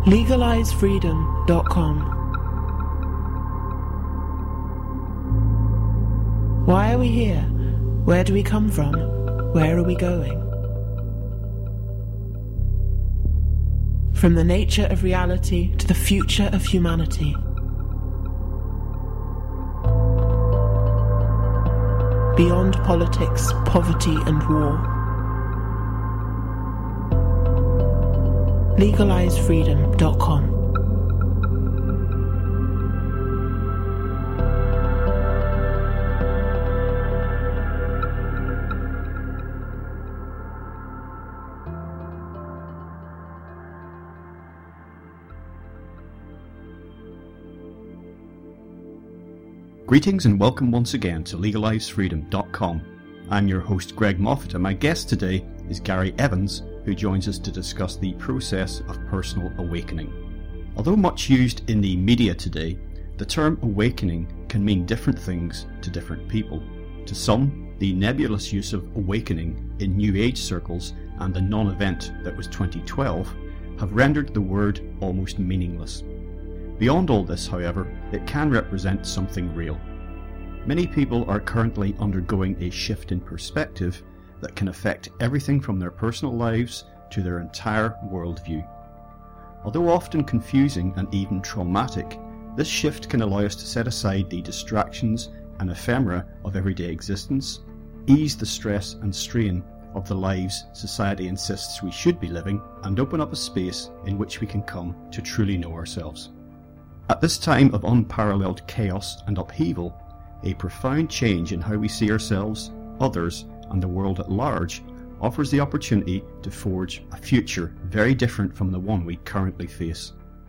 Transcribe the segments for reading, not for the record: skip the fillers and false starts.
LegalizeFreedom.com. Why are we here? Where do we come from? Where are we going? From the nature of reality to the future of humanity. Beyond politics, poverty and war. LegalizeFreedom.com. Greetings and welcome once again to LegalizeFreedom.com. I'm your host Greg Moffat, and my guest today is Gary Evans, who joins us to discuss the process of personal awakening. Although much used in the media today, the term awakening can mean different things to different people. To some, the nebulous use of awakening in New Age circles and the non-event that was 2012 have rendered the word almost meaningless. Beyond all this, however, it can represent something real. Many people are currently undergoing a shift in perspective that can affect everything from their personal lives to their entire worldview. Although often confusing and even traumatic, this shift can allow us to set aside the distractions and ephemera of everyday existence, ease the stress and strain of the lives society insists we should be living, and open up a space in which we can come to truly know ourselves. At this time of unparalleled chaos and upheaval, a profound change in how we see ourselves, others, and the world at large offers the opportunity to forge a future very different from the one we currently face.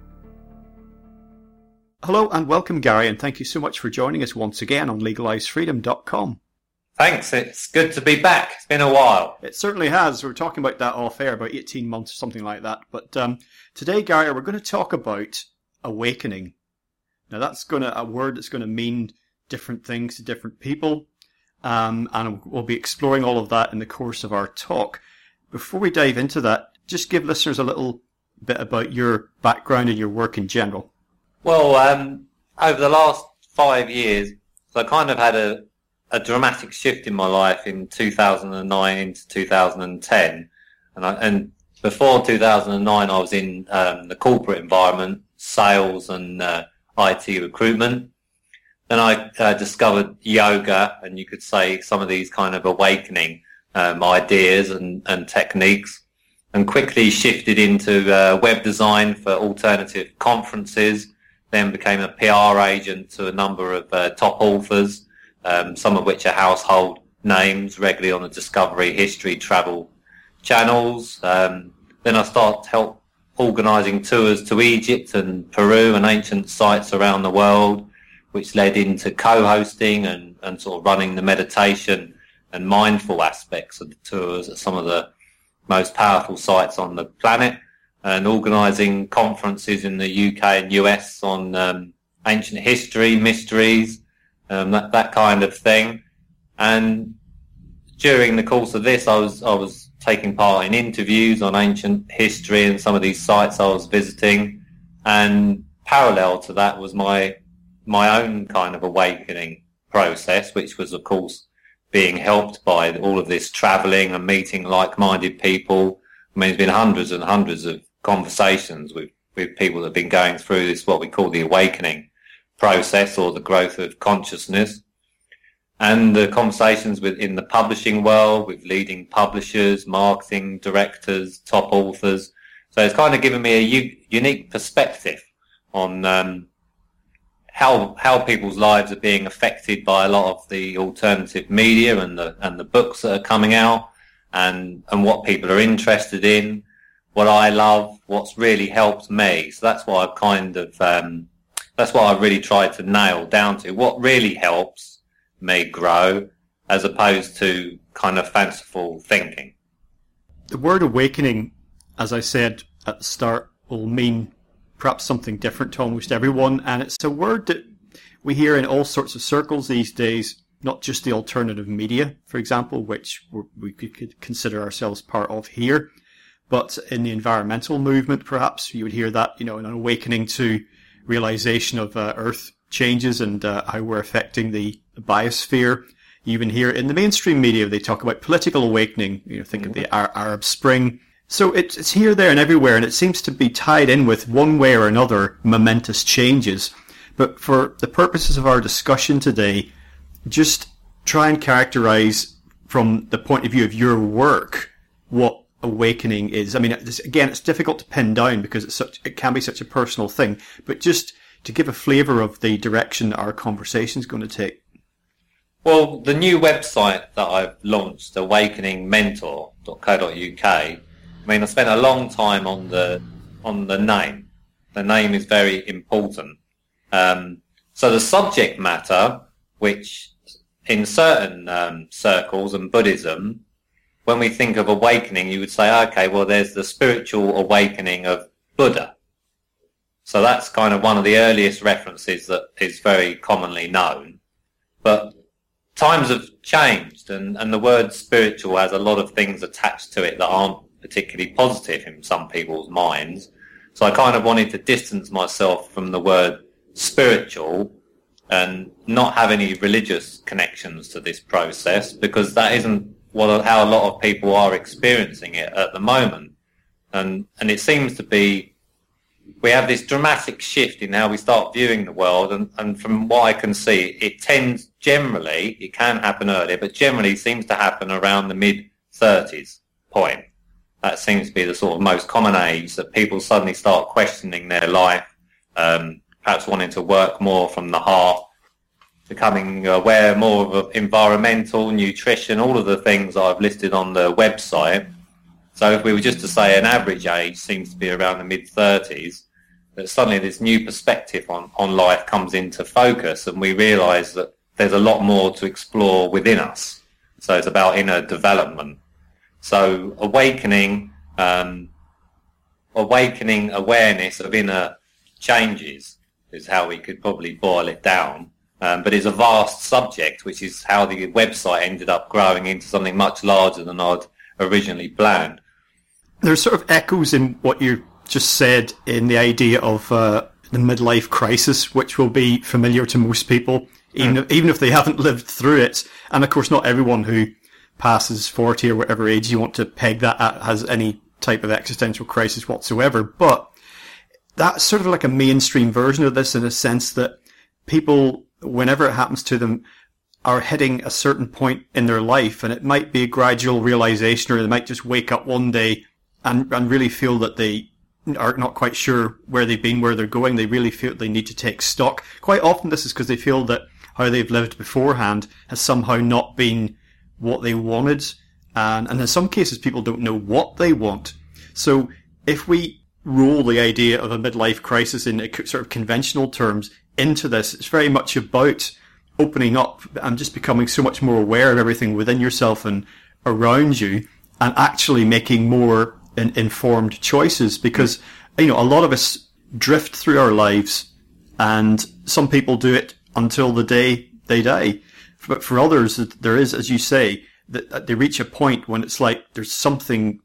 Hello and welcome, Gary, and thank you so much for joining us once again on LegalizeFreedom.com. Thanks, it's good to be back. It's been a while. It certainly has. We were talking about that off air, about 18 months or something like that. But today, Gary, we're going to talk about awakening. Now that's a word that's going to mean different things to different people, and we'll be exploring all of that in the course of our talk. Before we dive into that, just give listeners a little bit about your background and your work in general. Well, over the last 5 years, so I kind of had a dramatic shift in my life in 2009 into 2010, and before 2009 I was in the corporate environment, sales and IT recruitment. Then I discovered yoga, and you could say some of these kind of awakening ideas and techniques, and quickly shifted into web design for alternative conferences, then became a PR agent to a number of top authors, some of which are household names, regularly on the Discovery, History, Travel channels. Then I started to help organising tours to Egypt and Peru and ancient sites around the world, which led into co-hosting and sort of running the meditation and mindful aspects of the tours at some of the most powerful sites on the planet, and organising conferences in the UK and US on ancient history, mysteries, that kind of thing. And during the course of this, I was taking part in interviews on ancient history and some of these sites I was visiting, and parallel to that was my own kind of awakening process, which was of course being helped by all of this travelling and meeting like-minded people. I mean, there's been hundreds and hundreds of conversations with people that have been going through this, what we call the awakening process or the growth of consciousness. And the conversations in the publishing world with leading publishers, marketing directors, top authors. So it's kind of given me a unique perspective on how people's lives are being affected by a lot of the alternative media and the books that are coming out, and what people are interested in, what I love, what's really helped me. So that's what I've kind of that's what I've really tried to nail down to, what really helps me grow, as opposed to kind of fanciful thinking. The word awakening, as I said at the start, will mean perhaps something different to almost everyone, and it's a word that we hear in all sorts of circles these days, not just the alternative media, for example, which we could consider ourselves part of here, But in the environmental movement, perhaps you would hear that, an awakening to realization of Earth changes and how we're affecting the biosphere. You even hear in the mainstream media, they talk about political awakening. Think of the Arab Spring. So it's here, there, and everywhere, and it seems to be tied in with one way or another momentous changes. But for the purposes of our discussion today, just try and characterize from the point of view of your work what awakening is. I mean, it's difficult to pin down because it can be such a personal thing, but just to give a flavour of the direction our conversation is going to take. Well, the new website that I've launched, awakeningmentor.co.uk, I spent a long time on the name. The name is very important. So the subject matter, which in certain circles and Buddhism, when we think of awakening, you would say, okay, well, there's the spiritual awakening of Buddha. So that's kind of one of the earliest references that is very commonly known. But times have changed, and the word spiritual has a lot of things attached to it that aren't particularly positive in some people's minds. So I kind of wanted to distance myself from the word spiritual and not have any religious connections to this process, because that isn't how a lot of people are experiencing it at the moment. And it seems to be, we have this dramatic shift in how we start viewing the world, and from what I can see, it tends generally, it can happen earlier, but generally seems to happen around the mid-30s point. That seems to be the sort of most common age that people suddenly start questioning their life, perhaps wanting to work more from the heart, becoming aware more of environmental, nutrition, all of the things I've listed on the website. So if we were just to say an average age seems to be around the mid-30s, that suddenly this new perspective on life comes into focus, and we realise that there's a lot more to explore within us. So it's about inner development. So awakening awareness of inner changes is how we could probably boil it down. But it's a vast subject, which is how the website ended up growing into something much larger than I'd originally planned. There's sort of echoes in what you just said in the idea of the midlife crisis, which will be familiar to most people, even if they haven't lived through it. And of course, not everyone who passes 40 or whatever age you want to peg that at has any type of existential crisis whatsoever. But that's sort of like a mainstream version of this, in a sense that people, whenever it happens to them, are hitting a certain point in their life, and it might be a gradual realization, or they might just wake up one day and really feel that they are not quite sure where they've been, where they're going. They really feel they need to take stock. Quite often this is because they feel that how they've lived beforehand has somehow not been what they wanted, and in some cases people don't know what they want. So if we roll the idea of a midlife crisis in sort of conventional terms into this, it's very much about opening up and just becoming so much more aware of everything within yourself and around you, and actually making more informed choices. Because, a lot of us drift through our lives, and some people do it until the day they die. But for others, there is, as you say, that they reach a point when it's like there's something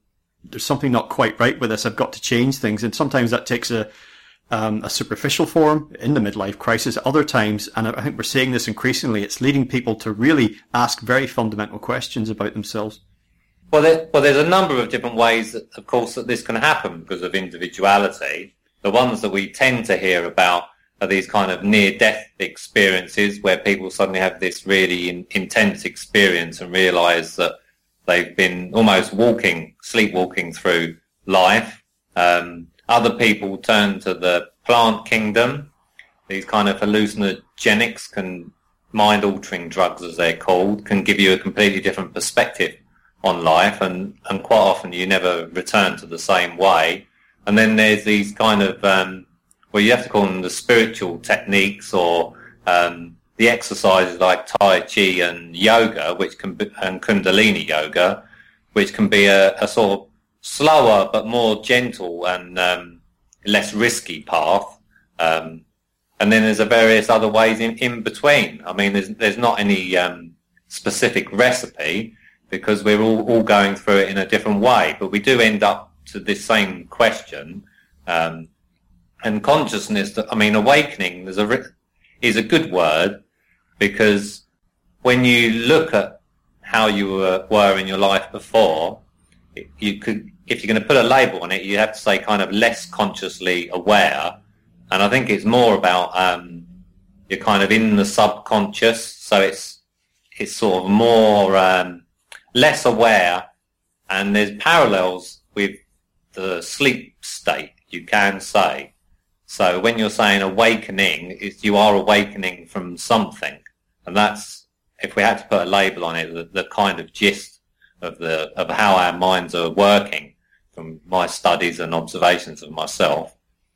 not quite right with this. I've got to change things, and sometimes that takes a superficial form in the midlife crisis. Other times, and I think we're seeing this increasingly, it's leading people to really ask very fundamental questions about themselves. Well, there's a number of different ways, of course, that this can happen because of individuality. The ones that we tend to hear about are these kind of near-death experiences where people suddenly have this really intense experience and realise that they've been almost sleepwalking through life. Other people turn to the plant kingdom. These kind of hallucinogenics, mind-altering drugs as they're called, can give you a completely different perspective on life, and quite often you never return to the same way. And then there's these kind of, you have to call them the spiritual techniques, or the exercises like Tai Chi and yoga, and Kundalini yoga, which can be a sort of slower but more gentle and less risky path. And then there's various other ways in between. I mean, there's not any specific recipe, because we're all going through it in a different way, but we do end up to this same question, and consciousness, awakening is a good word, because when you look at how you were in your life before, if you're going to put a label on it, you have to say kind of less consciously aware. And I think it's more about you're kind of in the subconscious, so it's sort of more less aware, and there's parallels with the sleep state, you can say. So when you're saying awakening, you are awakening from something, and that's, if we had to put a label on it, the kind of gist of how our minds are working from my studies and observations of myself.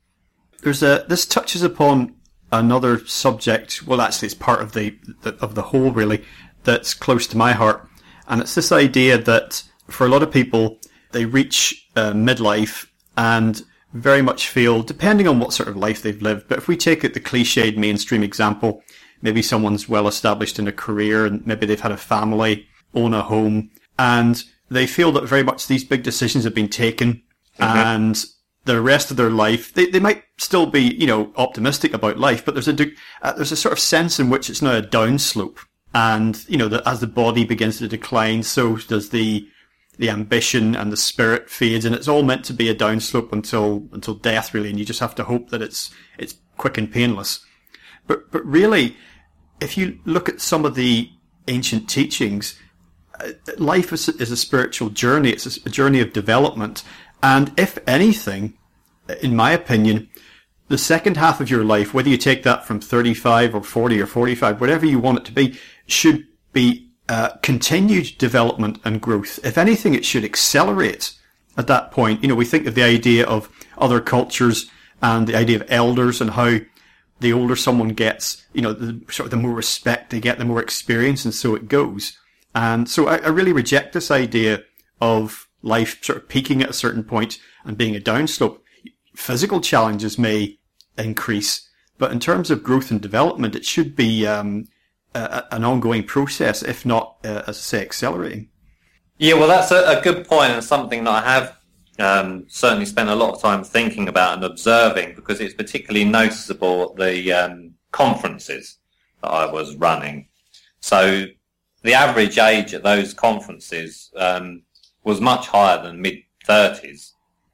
This touches upon another subject. Well, actually, it's part of the whole, really, that's close to my heart, and it's this idea that for a lot of people, they reach midlife and very much feel, depending on what sort of life they've lived, but if we take it the cliched mainstream example, maybe someone's well established in a career and maybe they've had a family, own a home, and they feel that very much these big decisions have been taken, and the rest of their life, they might still be, optimistic about life, but there's a sort of sense in which it's now a downslope. And, as the body begins to decline, so does the ambition, and the spirit fades, and it's all meant to be a downslope until death, really, and you just have to hope that it's quick and painless. But really, if you look at some of the ancient teachings, life is a spiritual journey. It's a journey of development. And if anything, in my opinion, the second half of your life, whether you take that from 35 or 40 or 45, whatever you want it to be, should be continued development and growth. If anything, it should accelerate at that point. We think of the idea of other cultures and the idea of elders, and how the older someone gets, the more respect they get, the more experience, and so it goes. And so I really reject this idea of life sort of peaking at a certain point and being a downslope. Physical challenges may increase, but in terms of growth and development, it should be an ongoing process, if not, as I say, accelerating. Yeah, well, that's a good point, and something that I have certainly spent a lot of time thinking about and observing, because it's particularly noticeable at the conferences that I was running. So the average age at those conferences was much higher than mid-30s,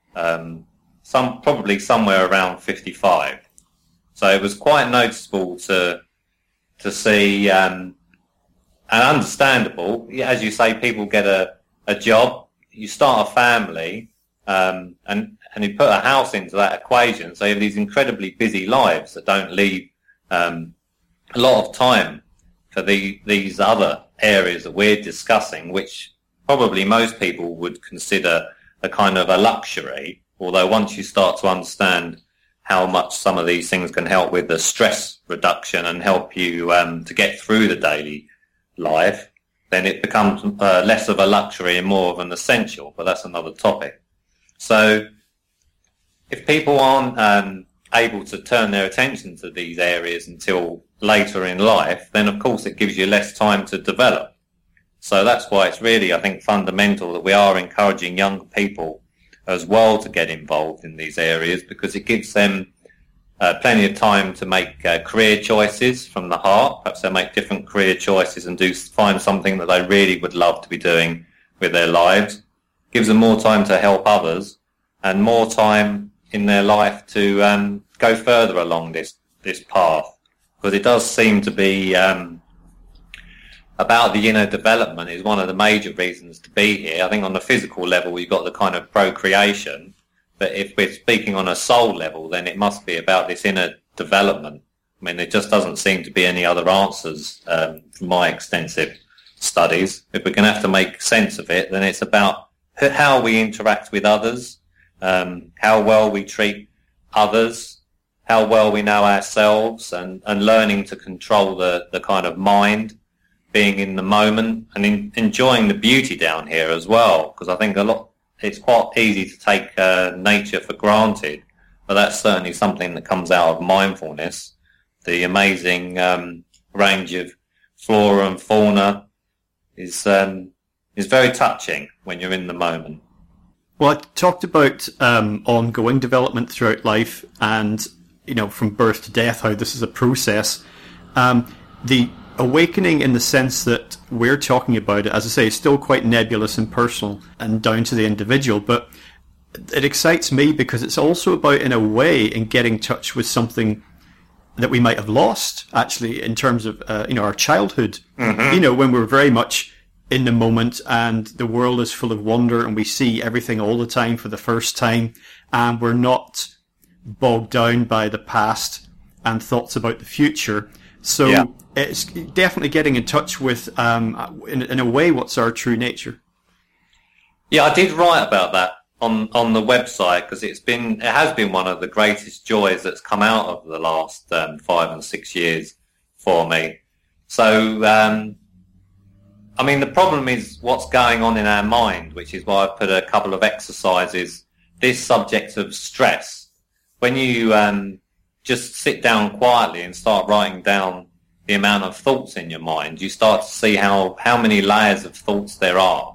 probably somewhere around 55. So it was quite noticeable to see, and understandable. As you say, people get a job, you start a family, and you put a house into that equation, so you have these incredibly busy lives that don't leave a lot of time for these other areas that we're discussing, which probably most people would consider a kind of a luxury, although once you start to understand how much some of these things can help with the stress reduction and help you to get through the daily life, then it becomes less of a luxury and more of an essential, but that's another topic. So if people aren't able to turn their attention to these areas until later in life, then of course it gives you less time to develop. So that's why it's really, I think, fundamental that we are encouraging young people as well to get involved in these areas, because it gives them plenty of time to make career choices from the heart. Perhaps they'll make different career choices and find something that they really would love to be doing with their lives. Gives them more time to help others and more time in their life to go further along this path. Because it does seem to be about the inner development is one of the major reasons to be here. I think on the physical level, you've got the kind of procreation, but if we're speaking on a soul level, then it must be about this inner development. I mean, there just doesn't seem to be any other answers from my extensive studies. If we're going to have to make sense of it, then it's about how we interact with others, how well we treat others, how well we know ourselves, and learning to control the kind of mind, being in the moment, and enjoying the beauty down here as well, because I think it's quite easy to take nature for granted, but that's certainly something that comes out of mindfulness. The amazing range of flora and fauna is very touching when you're in the moment. Well, I talked about ongoing development throughout life and, from birth to death, how this is a process. The awakening in the sense that we're talking about it, as I say, is still quite nebulous and personal and down to the individual, but it excites me because it's also about, in a way, in getting in touch with something that we might have lost, actually, in terms of, our childhood. Mm-hmm. When we're very much in the moment and the world is full of wonder and we see everything all the time for the first time and we're not bogged down by the past and thoughts about the future. So it's definitely getting in touch with, in a way, what's our true nature. Yeah, I did write about that on the website because it has been one of the greatest joys that's come out of the last 5 and 6 years for me. So, the problem is what's going on in our mind, which is why I've put a couple of exercises. This subject of stress, when you just sit down quietly and start writing down the amount of thoughts in your mind, you start to see how many layers of thoughts there are.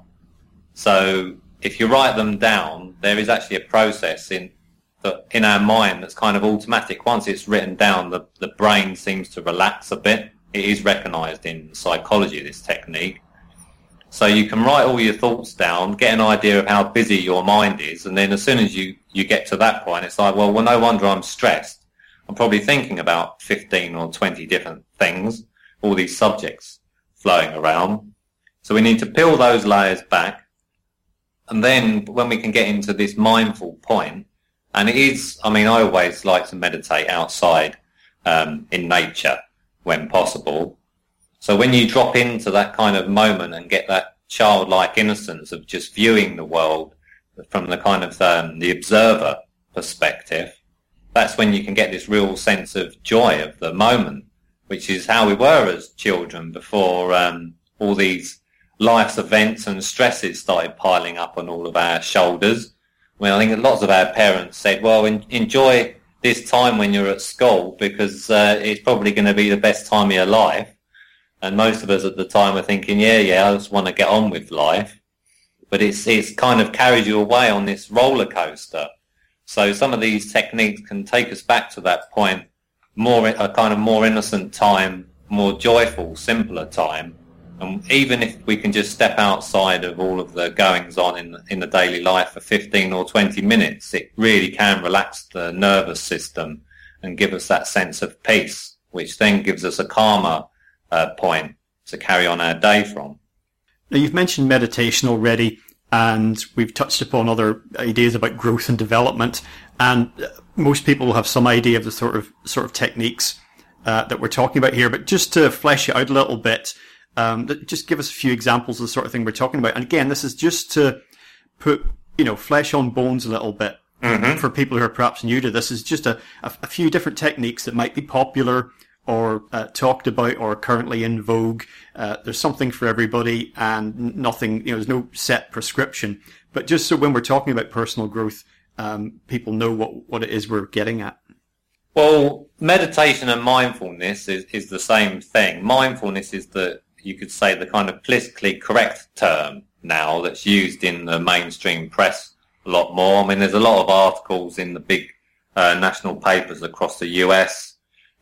So if you write them down, there is actually a process in our mind that's kind of automatic. Once it's written down, the brain seems to relax a bit. It is recognised in psychology, this technique. So you can write all your thoughts down, get an idea of how busy your mind is, and then as soon as you get to that point, it's like, well, no wonder I'm stressed. I'm probably thinking about 15 or 20 different things, all these subjects flowing around. So we need to peel those layers back. And then when we can get into this mindful point, and it is, I always like to meditate outside in nature when possible. So when you drop into that kind of moment and get that childlike innocence of just viewing the world from the kind of the observer perspective, that's when you can get this real sense of joy of the moment, which is how we were as children before all these life's events and stresses started piling up on all of our shoulders. I think lots of our parents said, well, enjoy this time when you're at school because it's probably going to be the best time of your life. And most of us at the time were thinking, I just want to get on with life. But it's kind of carried you away on this roller coaster. So some of these techniques can take us back to that point, a kind of more innocent time, more joyful, simpler time. And even if we can just step outside of all of the goings on in the daily life for 15 or 20 minutes, it really can relax the nervous system and give us that sense of peace, which then gives us a calmer point to carry on our day from. Now, you've mentioned meditation already, and we've touched upon other ideas about growth and development, and most people will have some idea of the sort of techniques that we're talking about here. But just to flesh it out a little bit, just give us a few examples of the sort of thing we're talking about. And again, this is just to put, flesh on bones a little bit. Mm-hmm. For people who are perhaps new to this. Is just a few different techniques that might be popular or talked about or currently in vogue. There's something for everybody and nothing, there's no set prescription. But just so when we're talking about personal growth, people know what it is we're getting at. Well, meditation and mindfulness is the same thing. Mindfulness is you could say the kind of politically correct term now that's used in the mainstream press a lot more. There's a lot of articles in the big national papers across the US.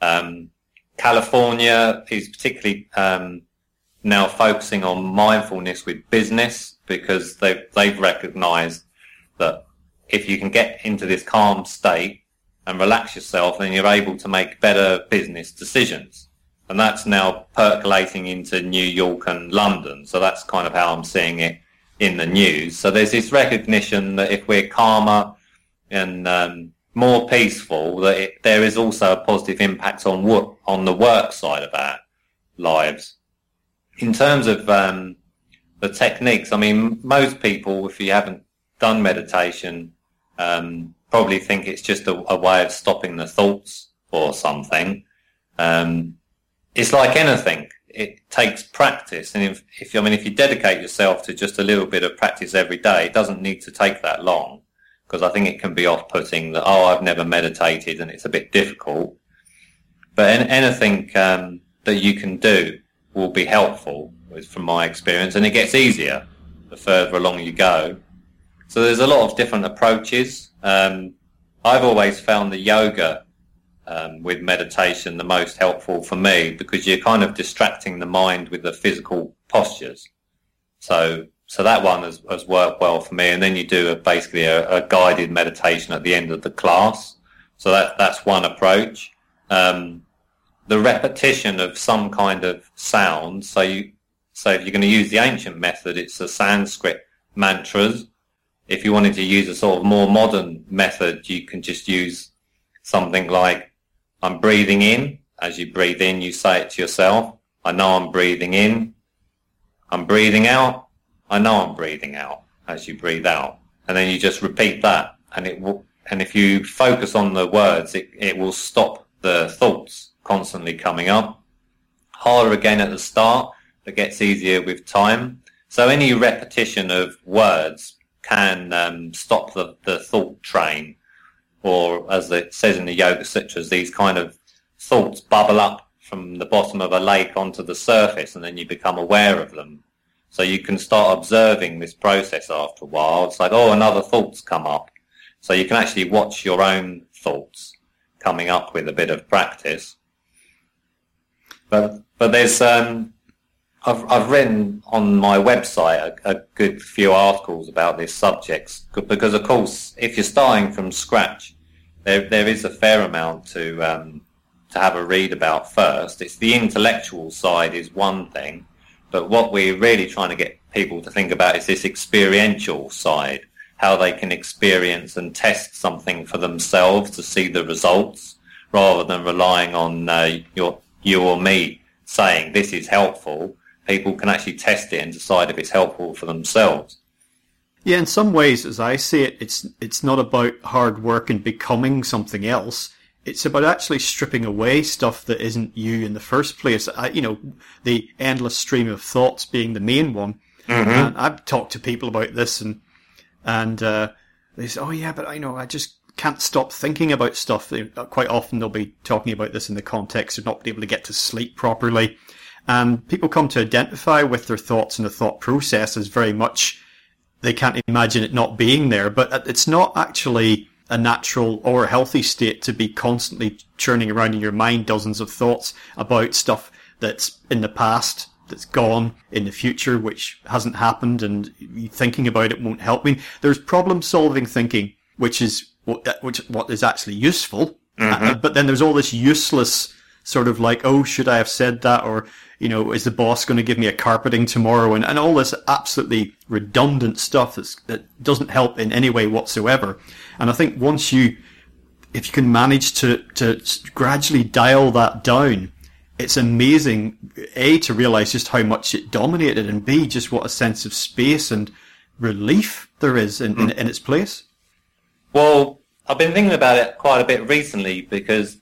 California is particularly now focusing on mindfulness with business because they've recognized that if you can get into this calm state and relax yourself, then you're able to make better business decisions. And that's now percolating into New York and London. So that's kind of how I'm seeing it in the news. So there's this recognition that if we're calmer and more peaceful, that there is also a positive impact on the work side of our lives. In terms of the techniques, most people, if you haven't done meditation, probably think it's just a way of stopping the thoughts or something. It's like anything. It takes practice. And if you dedicate yourself to just a little bit of practice every day, it doesn't need to take that long. Because I think it can be off-putting that, I've never meditated and it's a bit difficult. But anything that you can do will be helpful, from my experience. And it gets easier the further along you go. So there's a lot of different approaches. I've always found the yoga with meditation the most helpful for me, because you're kind of distracting the mind with the physical postures. So that one has worked well for me. And then you do basically a guided meditation at the end of the class. So that's one approach. The repetition of some kind of sound. So if you're going to use the ancient method, it's the Sanskrit mantras. If you wanted to use a sort of more modern method, you can just use something like, I'm breathing in. As you breathe in, you say it to yourself. I know I'm breathing in. I'm breathing out. I know I'm breathing out. As you breathe out. And then you just repeat that. And if you focus on the words, it will stop the thoughts constantly coming up. Harder again at the start, but gets easier with time. So any repetition of words can stop the thought train, or as it says in the Yoga Sutras, these kind of thoughts bubble up from the bottom of a lake onto the surface, and then you become aware of them. So you can start observing this process after a while. It's like, oh, another thought's come up. So you can actually watch your own thoughts coming up with a bit of practice. But there's I've written on my website a good few articles about this subject, because of course if you're starting from scratch, there is a fair amount to have a read about first. It's the intellectual side is one thing, but what we're really trying to get people to think about is this experiential side, how they can experience and test something for themselves to see the results, rather than relying on you or me saying this is helpful. People can actually test it and decide if it's helpful for themselves. Yeah, in some ways, as I see it, it's not about hard work and becoming something else. It's about actually stripping away stuff that isn't you in the first place. The endless stream of thoughts being the main one. Mm-hmm. And I've talked to people about this, and they say, "Oh yeah, but I just can't stop thinking about stuff." Quite often they'll be talking about this in the context of not being able to get to sleep properly. And people come to identify with their thoughts and the thought process as very much, they can't imagine it not being there. But it's not actually a natural or healthy state to be constantly churning around in your mind dozens of thoughts about stuff that's in the past, that's gone, in the future, which hasn't happened, and thinking about it won't help. I mean, there's problem-solving thinking, which is what is actually useful. Mm-hmm. But then there's all this useless sort of like, oh, should I have said that? Or, is the boss going to give me a carpeting tomorrow? And all this absolutely redundant stuff that doesn't help in any way whatsoever. And I think if you can manage to gradually dial that down, it's amazing, A, to realize just how much it dominated, and B, just what a sense of space and relief there is in its place. Well, I've been thinking about it quite a bit recently, because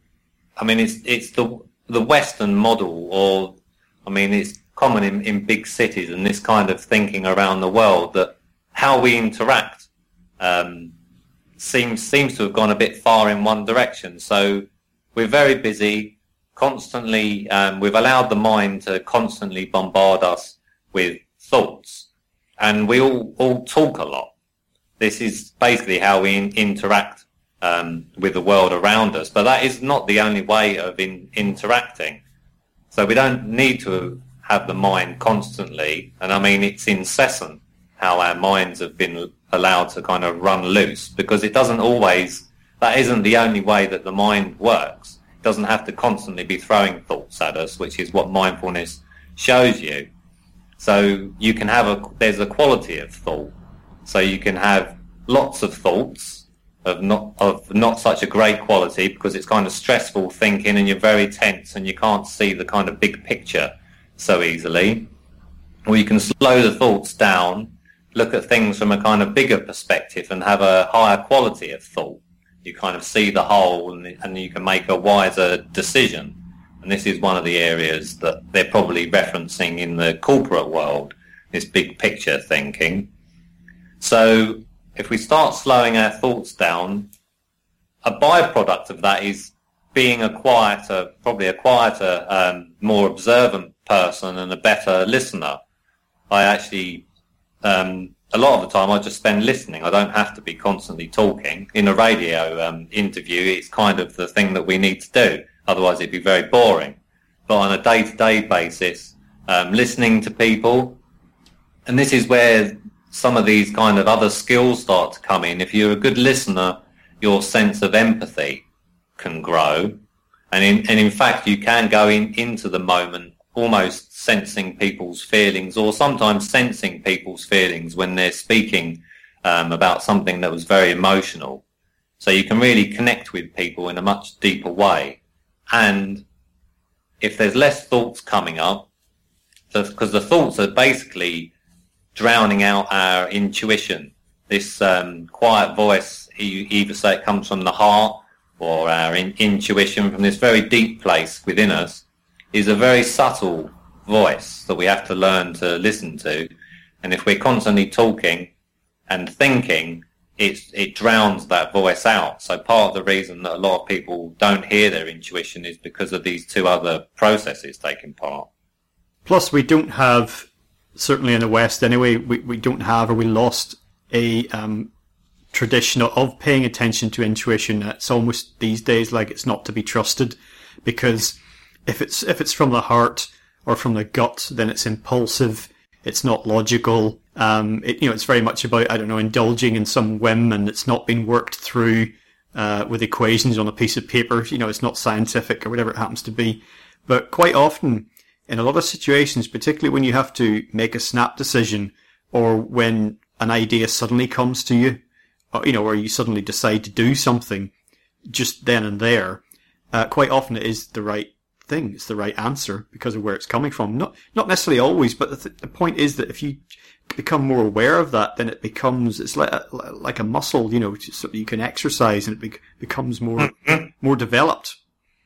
it's the Western model, or it's common in big cities and this kind of thinking around the world, that how we interact seems to have gone a bit far in one direction. So we're very busy, constantly. We've allowed the mind to constantly bombard us with thoughts, and we all talk a lot. This is basically how we interact with the world around us. But that is not the only way of interacting. So we don't need to have the mind constantly. And it's incessant how our minds have been allowed to kind of run loose, because that isn't the only way that the mind works. It doesn't have to constantly be throwing thoughts at us, which is what mindfulness shows you. So you can there's a quality of thought. So you can have lots of thoughts of not such a great quality, because it's kind of stressful thinking and you're very tense and you can't see the kind of big picture so easily. Or you can slow the thoughts down, look at things from a kind of bigger perspective and have a higher quality of thought. You kind of see the whole, and you can make a wiser decision. And this is one of the areas that they're probably referencing in the corporate world, this big picture thinking. So if we start slowing our thoughts down, a byproduct of that is being a quieter, more observant person and a better listener. I actually a lot of the time I just spend listening. I don't have to be constantly talking. In a radio interview, it's kind of the thing that we need to do. Otherwise, it'd be very boring. But on a day-to-day basis, listening to people, and this is where some of these kind of other skills start to come in. If you're a good listener, your sense of empathy can grow. And in fact, you can go into the moment almost sensing people's feelings, or sometimes sensing people's feelings when they're speaking about something that was very emotional. So you can really connect with people in a much deeper way. And if there's less thoughts coming up, because the thoughts are basically drowning out our intuition, this quiet voice, you either say it comes from the heart or our intuition from this very deep place within us, is a very subtle voice that we have to learn to listen to. And if we're constantly talking and thinking, it drowns that voice out. So part of the reason that a lot of people don't hear their intuition is because of these two other processes taking part. Plus, we don't have, certainly in the West anyway, we don't have, or we lost a tradition of paying attention to intuition. It's almost these days like it's not to be trusted, because if it's from the heart or from the gut, then it's impulsive. It's not logical. It's very much about, indulging in some whim, and it's not been worked through with equations on a piece of paper. It's not scientific or whatever it happens to be. But quite often, in a lot of situations, particularly when you have to make a snap decision, or when an idea suddenly comes to you, or you suddenly decide to do something just then and there, quite often it is the right thing. It's the right answer because of where it's coming from. Not necessarily always, but the point is that if you become more aware of that, then it's like a muscle, so you can exercise, and it becomes more developed.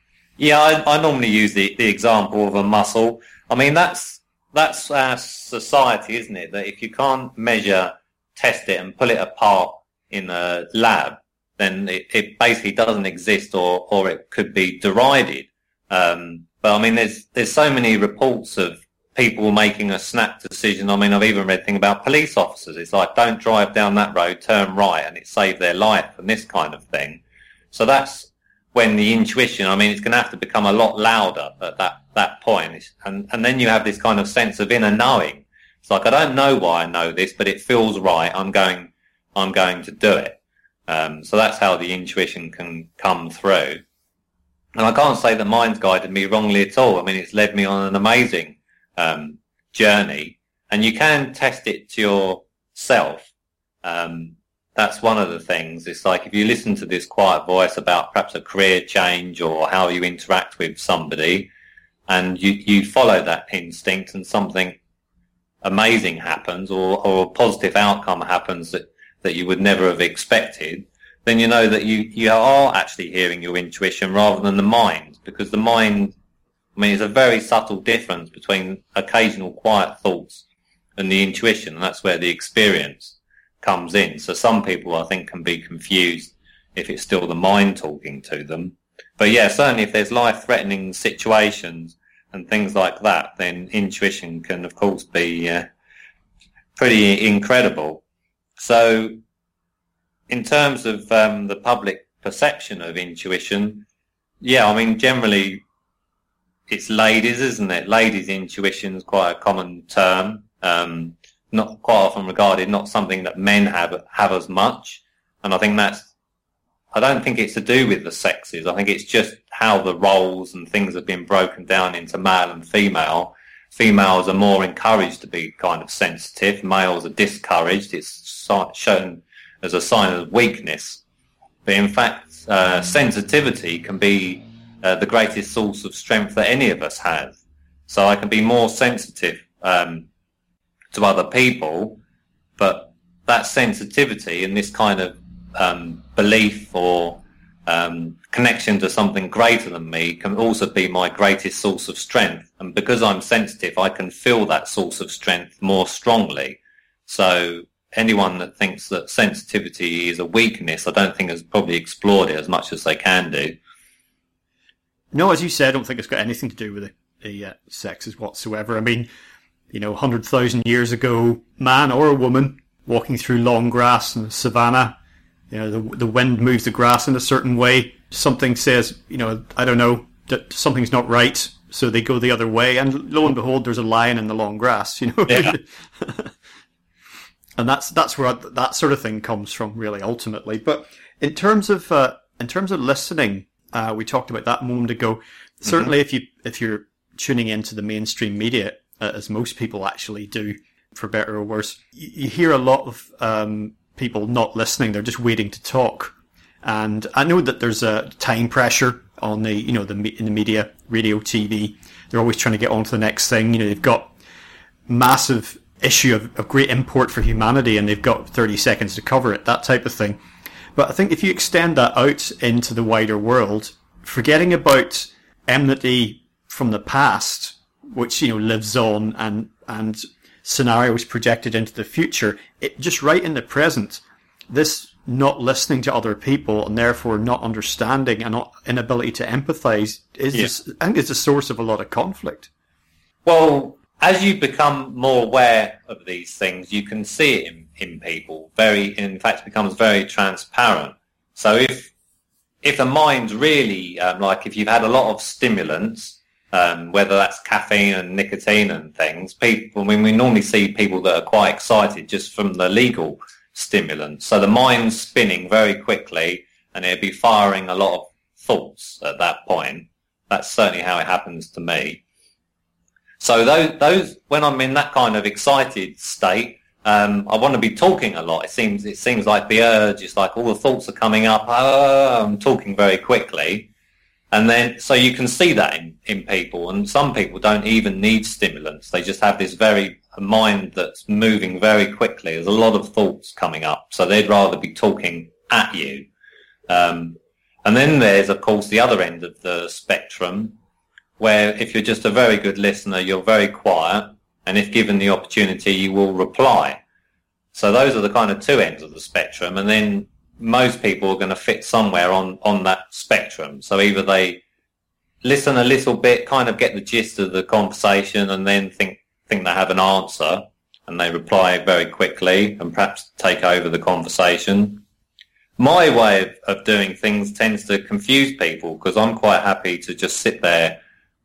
Yeah, I normally use the example of a muscle. I mean, that's our society, isn't it? That if you can't measure, test it, and pull it apart in a lab, then it basically doesn't exist, or it could be derided. But I mean, there's so many reports of people making a snap decision. I mean, I've even read things about police officers. It's like, don't drive down that road, turn right, and it saved their life, and this kind of thing. So that's when the intuition, I mean, it's going to have to become a lot louder at that point. And then you have this kind of sense of inner knowing. It's like, I don't know why I know this, but it feels right. I'm going to do it. So that's how the intuition can come through. And I can't say that mine's guided me wrongly at all. I mean, it's led me on an amazing journey. And you can test it to yourself. That's one of the things. It's like, if you listen to this quiet voice about perhaps a career change or how you interact with somebody, and you follow that instinct, and something amazing happens, or a positive outcome happens that you would never have expected, then you know that you are actually hearing your intuition rather than the mind. Because the mind, I mean, it's a very subtle difference between occasional quiet thoughts and the intuition, and that's where the experience comes in. So some people, I think, can be confused if it's still the mind talking to them. But yeah, certainly if there's life-threatening situations and things like that, then intuition can, of course, be pretty incredible. So in terms of the public perception of intuition, yeah, I mean, generally it's ladies, isn't it? Ladies' intuition is quite a common term. Not quite often regarded, not something that men have as much. And I think I don't think it's to do with the sexes. I think it's just how the roles and things have been broken down into male and female. Females are more encouraged to be kind of sensitive. Males are discouraged. It's shown as a sign of weakness. But in fact, sensitivity can be the greatest source of strength that any of us have. So I can be more sensitive to other people, but that sensitivity and this kind of belief or connection to something greater than me can also be my greatest source of strength. And because I'm sensitive, I can feel that source of strength more strongly. So anyone that thinks that sensitivity is a weakness, I don't think has probably explored it as much as they can do. No, as you said, I don't think it's got anything to do with the sexes whatsoever. I mean, 100,000 years ago, man or a woman walking through long grass in the savannah. The wind moves the grass in a certain way. Something says, I don't know, that something's not right, so they go the other way, and lo and behold, there's a lion in the long grass. Yeah. And that's where that sort of thing comes from, really, ultimately. But in terms of listening, we talked about that a moment ago. Certainly, if you're tuning into the mainstream media, as most people actually do, for better or worse, you hear a lot of people not listening. They're just waiting to talk. And I know that there's a time pressure on in the media, radio, TV. They're always trying to get on to the next thing. They've got massive issue of great import for humanity, and they've got 30 seconds to cover it, that type of thing. But I think if you extend that out into the wider world, forgetting about enmity from the past, which lives on, and scenarios projected into the future, it just right in the present, this not listening to other people and therefore not understanding and inability to empathize I think is the source of a lot of conflict. Well, as you become more aware of these things, you can see it in people. In fact, becomes very transparent. So if the mind's really like if you've had a lot of stimulants, whether that's caffeine and nicotine and things, we normally see people that are quite excited just from the legal stimulants. So the mind's spinning very quickly, and it'll be firing a lot of thoughts at that point. That's certainly how it happens to me. So those when I'm in that kind of excited state, I want to be talking a lot. It seems like the urge, it's like all the thoughts are coming up. I'm talking very quickly. And then, so you can see that in people, and some people don't even need stimulants. They just have this a mind that's moving very quickly. There's a lot of thoughts coming up, so they'd rather be talking at you. And then there's, of course, the other end of the spectrum, where if you're just a very good listener, you're very quiet, and if given the opportunity, you will reply. So those are the kind of two ends of the spectrum, and then most people are going to fit somewhere on that spectrum. So either they listen a little bit, kind of get the gist of the conversation, and then think they have an answer, and they reply very quickly and perhaps take over the conversation. My way of doing things tends to confuse people, because I'm quite happy to just sit there,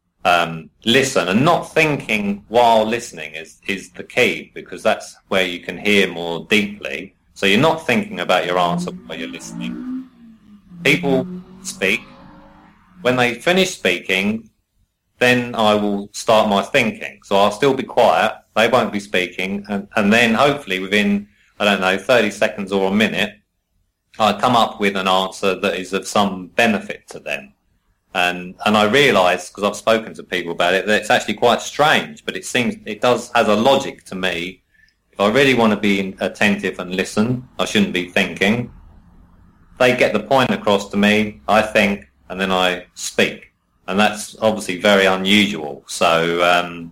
listen, and not thinking while listening is the key, because that's where you can hear more deeply. So you're not thinking about your answer while you're listening. People speak. When they finish speaking, then I will start my thinking. So I'll still be quiet. They won't be speaking. And then hopefully within, 30 seconds or a minute, I come up with an answer that is of some benefit to them. And I realise, because I've spoken to people about it, that it's actually quite strange, but it has a logic to me. If I really want to be attentive and listen, I shouldn't be thinking. They get the point across to me, I think, and then I speak. And that's obviously very unusual. So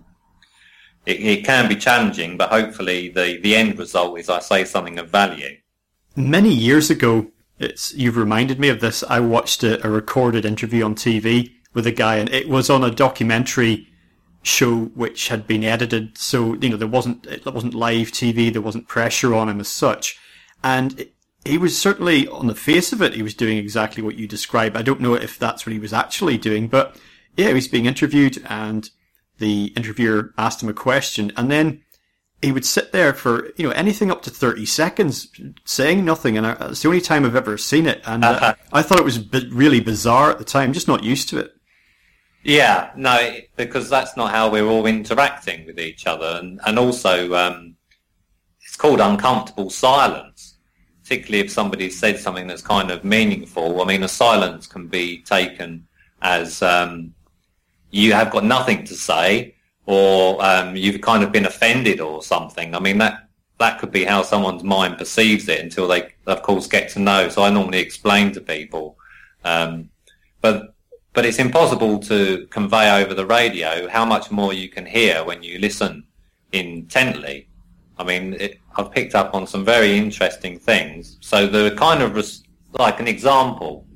it can be challenging, but hopefully the end result is I say something of value. Many years ago, you've reminded me of this, I watched a recorded interview on TV with a guy, and it was on a documentary show which had been edited, so it wasn't live TV, there wasn't pressure on him as such, and he was certainly, on the face of it, he was doing exactly what you described. I don't know if that's what he was actually doing, but yeah, he was being interviewed, and the interviewer asked him a question, and then he would sit there for anything up to 30 seconds saying nothing, and it's the only time I've ever seen it, and I thought it was really bizarre at the time, just not used to it. Yeah, no, because that's not how we're all interacting with each other. And also, it's called uncomfortable silence, particularly if somebody said something that's kind of meaningful. I mean, a silence can be taken as you have got nothing to say, or you've kind of been offended or something. I mean, that could be how someone's mind perceives it until they, of course, get to know. So I normally explain to people. But it's impossible to convey over the radio how much more you can hear when you listen intently. I mean, I've picked up on some very interesting things. So the kind of like an example,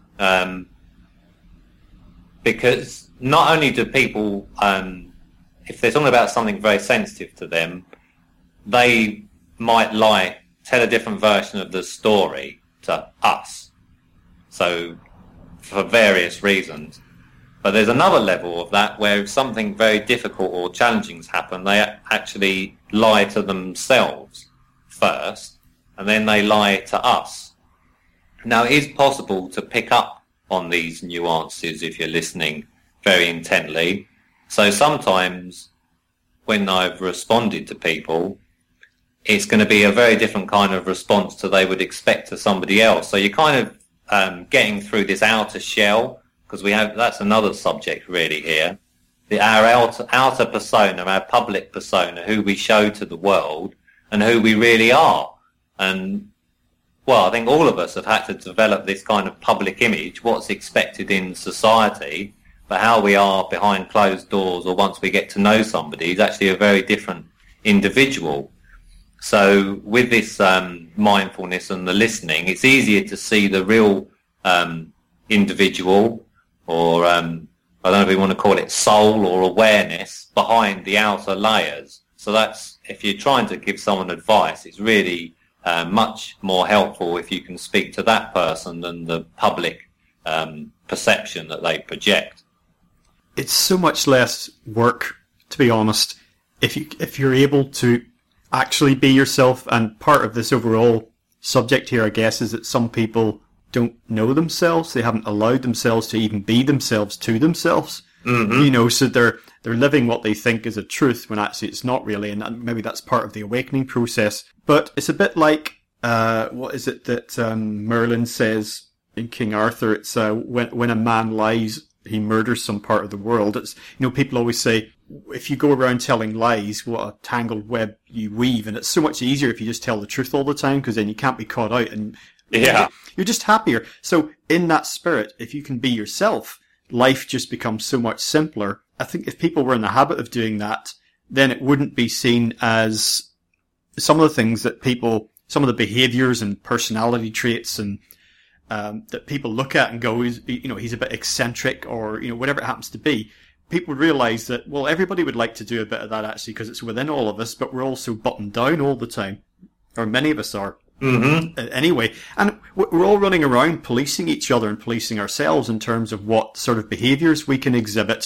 because not only do people, if they're talking about something very sensitive to them, they might tell a different version of the story to us. So, for various reasons. But there's another level of that where if something very difficult or challenging has happened, they actually lie to themselves first, and then they lie to us. Now, it is possible to pick up on these nuances if you're listening very intently. So sometimes when I've responded to people, it's going to be a very different kind of response to they would expect to somebody else. So you're kind of getting through this outer shell, because that's another subject really here. Our outer persona, our public persona, who we show to the world and who we really are. And, well, I think all of us have had to develop this kind of public image, what's expected in society, but how we are behind closed doors or once we get to know somebody is actually a very different individual. So with this mindfulness and the listening, it's easier to see the real individual, or I don't know if we want to call it soul or awareness, behind the outer layers. So that's, if you're trying to give someone advice, it's really much more helpful if you can speak to that person than the public perception that they project. It's so much less work, to be honest, if you're able to actually be yourself. And part of this overall subject here, I guess, is that some people don't know themselves. They haven't allowed themselves to even be themselves to themselves. Mm-hmm. You know, so they're living what they think is a truth when actually it's not really, and maybe that's part of the awakening process. But it's a bit like what is it that Merlin says in King Arthur? It's when a man lies, he murders some part of the world. It's, you know, people always say, if you go around telling lies, what a tangled web you weave, and it's so much easier if you just tell the truth all the time, because then you can't be caught out, and you're just happier. So in that spirit, if you can be yourself, life just becomes so much simpler. I think if people were in the habit of doing that, then it wouldn't be seen as some of the things that some of the behaviors and personality traits and that people look at and go, he's a bit eccentric, or, whatever it happens to be. People realize that, well, everybody would like to do a bit of that actually, because it's within all of us, but we're also buttoned down all the time. Or many of us are. Mm-hmm. Anyway, and we're all running around policing each other and policing ourselves in terms of what sort of behaviors we can exhibit.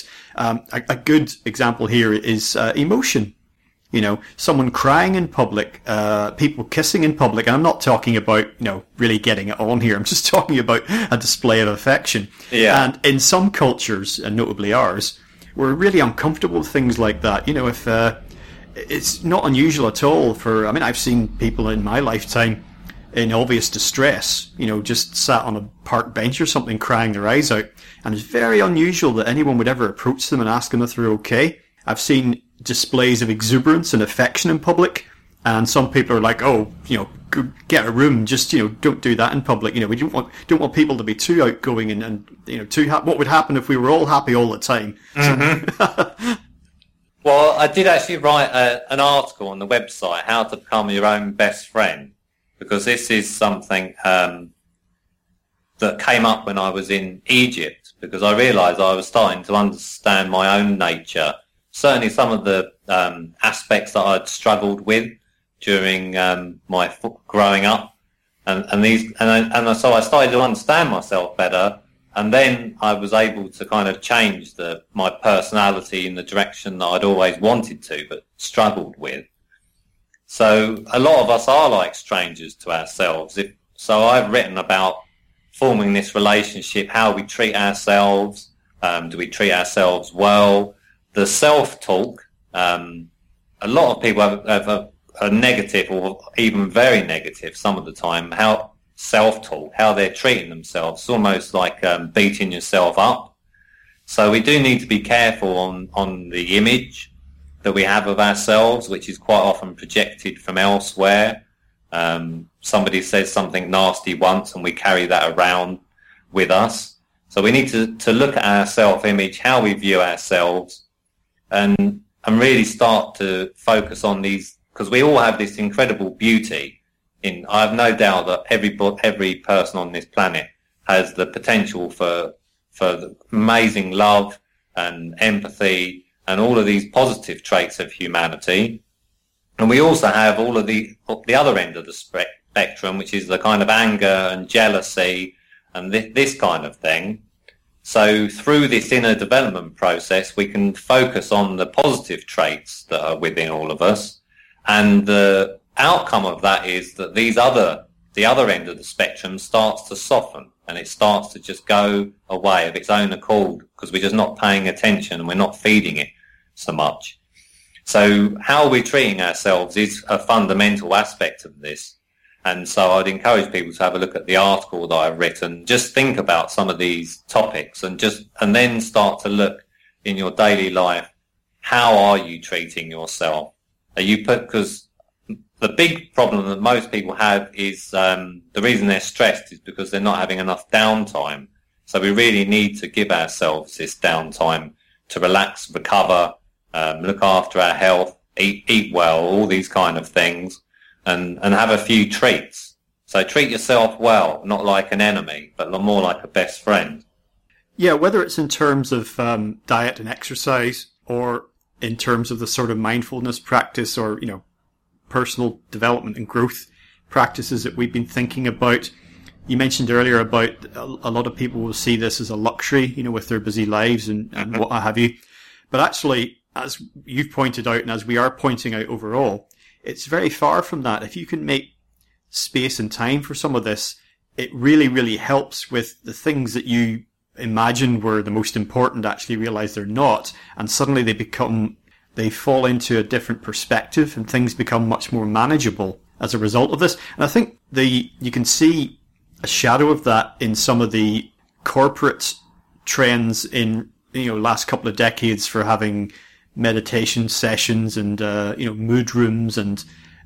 A good example here is emotion. Someone crying in public, people kissing in public. And I'm not talking about, really getting it on here. I'm just talking about a display of affection. Yeah. And in some cultures, and notably ours, we're really uncomfortable with things like that. If it's not unusual at all I've seen people in my lifetime in obvious distress, just sat on a park bench or something crying their eyes out. And it's very unusual that anyone would ever approach them and ask them if they're okay. I've seen displays of exuberance and affection in public, and some people are like, go get a room, just, don't do that in public. We don't want people to be too outgoing and too happy. What would happen if we were all happy all the time? Mm-hmm. Well, I did actually write an article on the website, How to Become Your Own Best Friend, because this is something that came up when I was in Egypt, because I realised I was starting to understand my own nature. Certainly some of the aspects that I'd struggled with during my growing up, and so I started to understand myself better. And then I was able to kind of change my personality in the direction that I'd always wanted to, but struggled with. So a lot of us are like strangers to ourselves. So I've written about forming this relationship, how we treat ourselves. Do we treat ourselves well? The self-talk. A lot of people have a negative, or even very negative some of the time, how self-talk, how they're treating themselves. It's almost like beating yourself up. So we do need to be careful on the image that we have of ourselves, which is quite often projected from elsewhere. Somebody says something nasty once and we carry that around with us. So we need to look at our self-image, how we view ourselves, and really start to focus on these, because we all have this incredible beauty. I have no doubt that every person on this planet has the potential for amazing love and empathy and all of these positive traits of humanity. And we also have all of the other end of the spectrum, which is the kind of anger and jealousy and this kind of thing. So through this inner development process, we can focus on the positive traits that are within all of us. And the outcome of that is that the other end of the spectrum starts to soften, and it starts to just go away of its own accord because we're just not paying attention and we're not feeding it so much. So how we're treating ourselves is a fundamental aspect of this. And so I'd encourage people to have a look at the article that I've written, just think about some of these topics and then start to look in your daily life, how are you treating yourself? Because the big problem that most people have is the reason they're stressed is because they're not having enough downtime. So we really need to give ourselves this downtime to relax, recover, look after our health, eat well, all these kind of things, and have a few treats. So treat yourself well, not like an enemy, but more like a best friend. Yeah, whether it's in terms of diet and exercise or in terms of the sort of mindfulness practice or, personal development and growth practices that we've been thinking about. You mentioned earlier about a lot of people will see this as a luxury, with their busy lives and what have you. But actually, as you've pointed out and as we are pointing out overall, it's very far from that. If you can make space and time for some of this, it really, really helps with the things that you imagined were the most important actually realize they're not. And suddenly they fall into a different perspective and things become much more manageable as a result of this. And I think you can see a shadow of that in some of the corporate trends in, last couple of decades for having meditation sessions and, mood rooms and,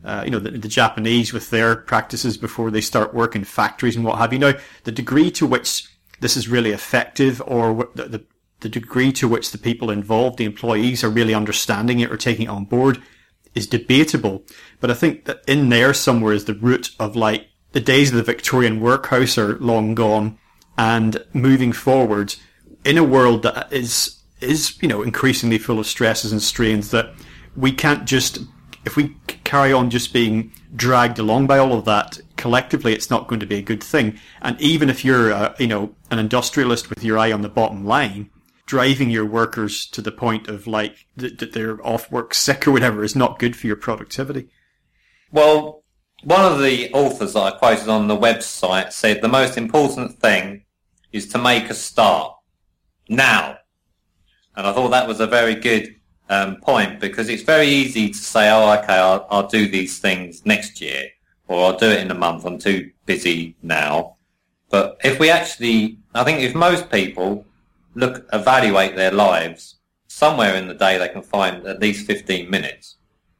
the Japanese with their practices before they start work in factories and what have you. Now, the degree to which this is really effective or the degree to which the people involved, the employees, are really understanding it or taking it on board is debatable. But I think that in there somewhere is the root of the days of the Victorian workhouse are long gone, and moving forward in a world that is increasingly full of stresses and strains, that we can't just, if we carry on just being dragged along by all of that, collectively it's not going to be a good thing. And even if you're an industrialist with your eye on the bottom line, driving your workers to the point of that they're off work sick or whatever is not good for your productivity. Well, one of the authors that I quoted on the website said the most important thing is to make a start now. And I thought that was a very good point, because it's very easy to say, I'll do these things next year, or I'll do it in a month, I'm too busy now. But I think if most people evaluate their lives, somewhere in the day they can find at least 15 minutes.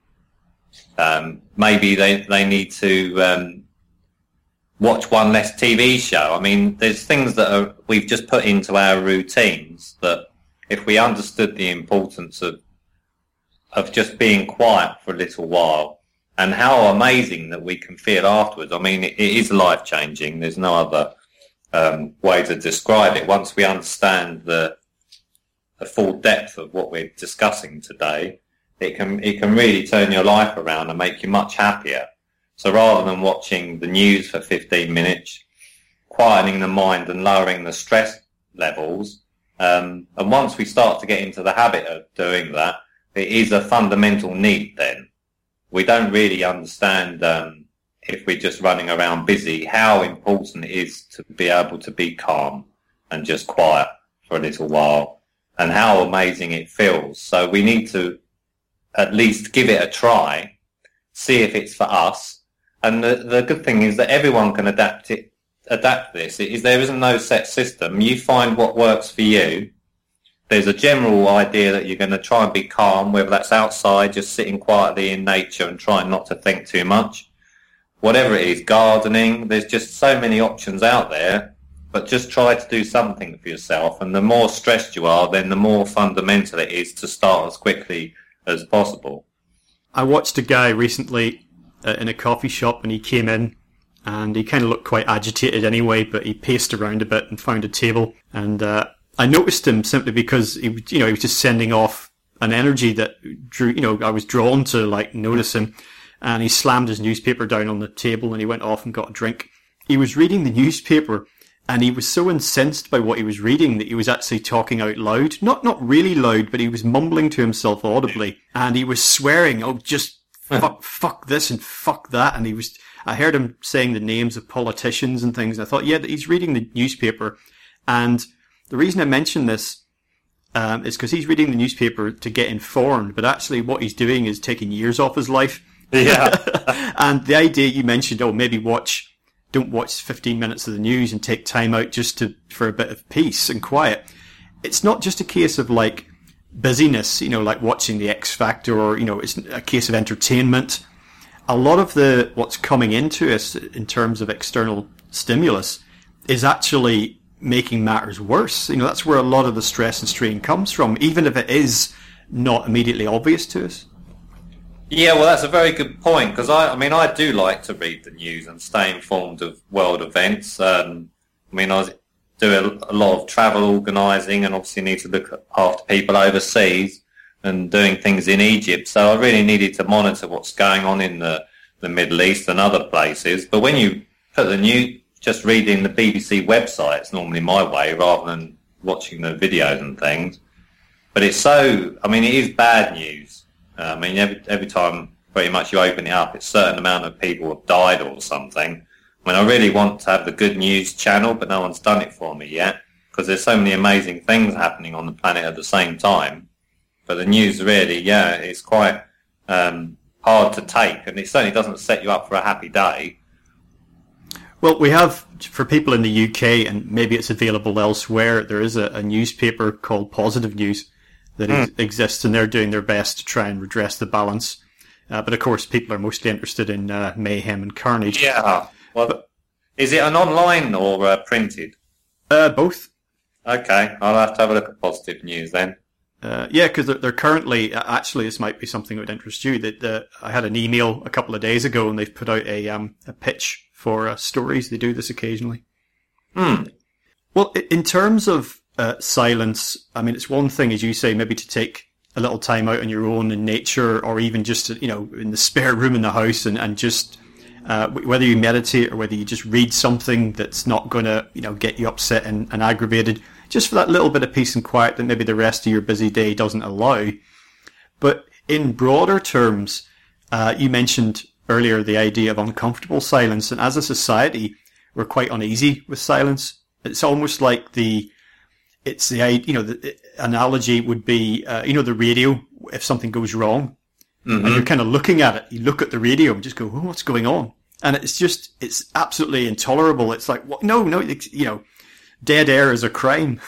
Maybe they need to watch one less TV show. I mean, there's things that we've just put into our routines that if we understood the importance of just being quiet for a little while, and how amazing that we can feel afterwards. I mean, it is life-changing. There's no other way to describe it. Once we understand the full depth of what we're discussing today, it can really turn your life around and make you much happier. So rather than watching the news for 15 minutes, quietening the mind and lowering the stress levels, and once we start to get into the habit of doing that, it is a fundamental need then. We don't really understand if we're just running around busy, how important it is to be able to be calm and just quiet for a little while, and how amazing it feels. So we need to at least give it a try, see if it's for us. And the good thing is that everyone can adapt this. There isn't no set system. You find what works for you. There's a general idea that you're going to try and be calm, whether that's outside, just sitting quietly in nature and trying not to think too much. Whatever it is, gardening, there's just so many options out there, but just try to do something for yourself. And the more stressed you are, then the more fundamental it is to start as quickly as possible. I watched a guy recently in a coffee shop, and he came in and he kind of looked quite agitated anyway, but he paced around a bit and found a table. And I noticed him simply because he was just sending off an energy that drew, I was drawn to like notice him. And he slammed his newspaper down on the table and he went off and got a drink. He was reading the newspaper and he was so incensed by what he was reading that he was actually talking out loud. Not really loud, but he was mumbling to himself audibly. And he was swearing, just fuck this and fuck that. And I heard him saying the names of politicians and things. And I thought, yeah, he's reading the newspaper. And the reason I mention this is because he's reading the newspaper to get informed. But actually what he's doing is taking years off his life. Yeah. And the idea you mentioned, maybe don't watch 15 minutes of the news and take time out just for a bit of peace and quiet. It's not just a case of like busyness, like watching the X Factor or, it's a case of entertainment. A lot of what's coming into us in terms of external stimulus is actually making matters worse. That's where a lot of the stress and strain comes from, even if it is not immediately obvious to us. Yeah, well, that's a very good point, because I do like to read the news and stay informed of world events. I do a lot of travel organising and obviously need to look after people overseas and doing things in Egypt. So I really needed to monitor what's going on in the Middle East and other places. But when you put just reading the BBC website, it's normally my way rather than watching the videos and things. But it is bad news. Every time pretty much you open it up, it's a certain amount of people have died or something. I really want to have the good news channel, but no one's done it for me yet, because there's so many amazing things happening on the planet at the same time. But the news really, it's quite hard to take, and it certainly doesn't set you up for a happy day. Well, we have, for people in the UK, and maybe it's available elsewhere, there is a newspaper called Positive News that exists, and they're doing their best to try and redress the balance. But of course, people are mostly interested in mayhem and carnage. Yeah. Well, is it an online or printed? Both. Okay, I'll have to have a look at Positive News then. Because they're currently, actually this might be something that would interest you, that I had an email a couple of days ago and they've put out a pitch for stories. They do this occasionally. Well, in terms of silence, it's one thing, as you say, maybe to take a little time out on your own in nature, or even just, in the spare room in the house and just, whether you meditate or whether you just read something that's not going to, get you upset and aggravated, just for that little bit of peace and quiet that maybe the rest of your busy day doesn't allow. But in broader terms, you mentioned earlier the idea of uncomfortable silence, and as a society, we're quite uneasy with silence. It's almost like the analogy would be, the radio, if something goes wrong, and you're kind of looking at it, you look at the radio and just go, oh, what's going on? And it's absolutely intolerable. It's like, what? No, dead air is a crime,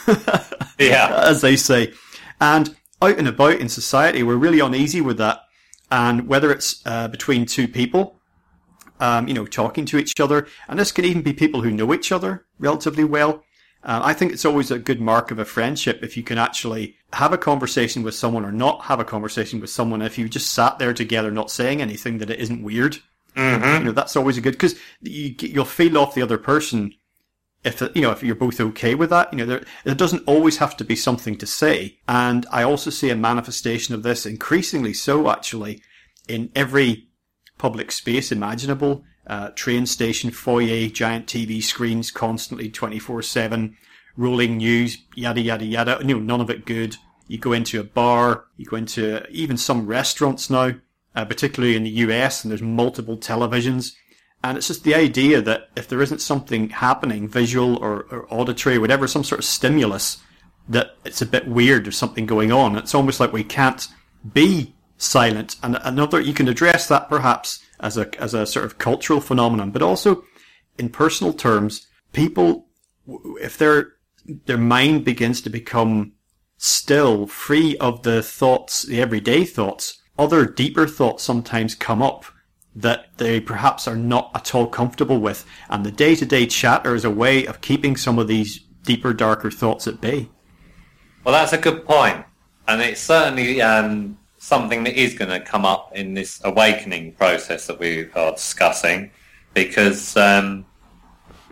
as they say. And out and about in society, we're really uneasy with that. And whether it's between two people, talking to each other, and this could even be people who know each other relatively well. I think it's always a good mark of a friendship if you can actually have a conversation with someone or not have a conversation with someone. If you just sat there together not saying anything, that it isn't weird. That's always a good, because you'll feel off the other person if you're both okay with that. There doesn't always have to be something to say. And I also see a manifestation of this, increasingly so actually, in every public space imaginable. Train station, foyer, giant TV screens, constantly 24/7, rolling news, yada, yada, yada. None of it good. You go into a bar, you go into even some restaurants now, particularly in the US, and there's multiple televisions. And it's just the idea that if there isn't something happening, visual or auditory, whatever, some sort of stimulus, that it's a bit weird, there's something going on. It's almost like we can't be silent. And you can address that perhaps as a sort of cultural phenomenon, but also in personal terms, people, if their mind begins to become still, free of the thoughts, the everyday thoughts, other deeper thoughts sometimes come up that they perhaps are not at all comfortable with. And the day-to-day chatter is a way of keeping some of these deeper, darker thoughts at bay. Well, that's a good point. And it's certainly something that is going to come up in this awakening process that we are discussing, because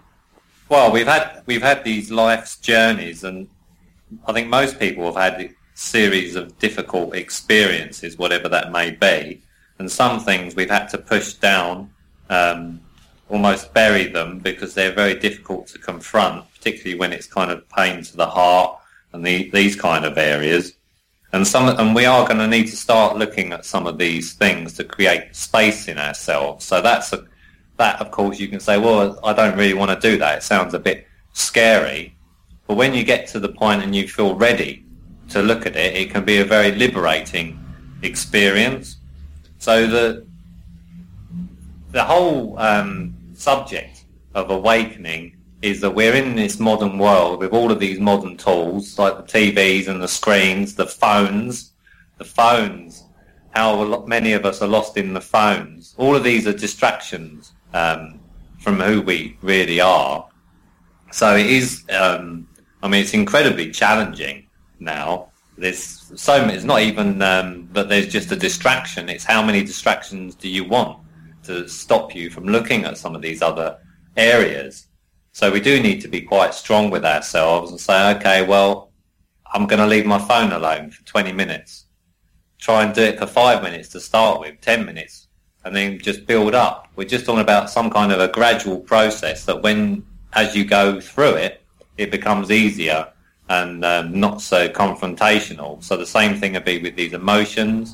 we've had these life's journeys, and I think most people have had series of difficult experiences, whatever that may be. And some things we've had to push down, almost bury them, because they're very difficult to confront, particularly when it's kind of pain to the heart and these kind of areas. And we are going to need to start looking at some of these things to create space in ourselves. So that, of course, you can say, well, I don't really want to do that. It sounds a bit scary. But when you get to the point and you feel ready to look at it, it can be a very liberating experience. So the whole subject of awakening is that we're in this modern world with all of these modern tools, like the TVs and the screens, the phones, how many of us are lost in the phones. All of these are distractions from who we really are. So it is, it's incredibly challenging now. There's so many, it's not even that there's just a distraction, it's how many distractions do you want to stop you from looking at some of these other areas. So we do need to be quite strong with ourselves and say, okay, well, I'm going to leave my phone alone for 20 minutes. Try and do it for 5 minutes to start with, 10 minutes, and then just build up. We're just talking about some kind of a gradual process that as you go through it, it becomes easier and not so confrontational. So the same thing would be with these emotions,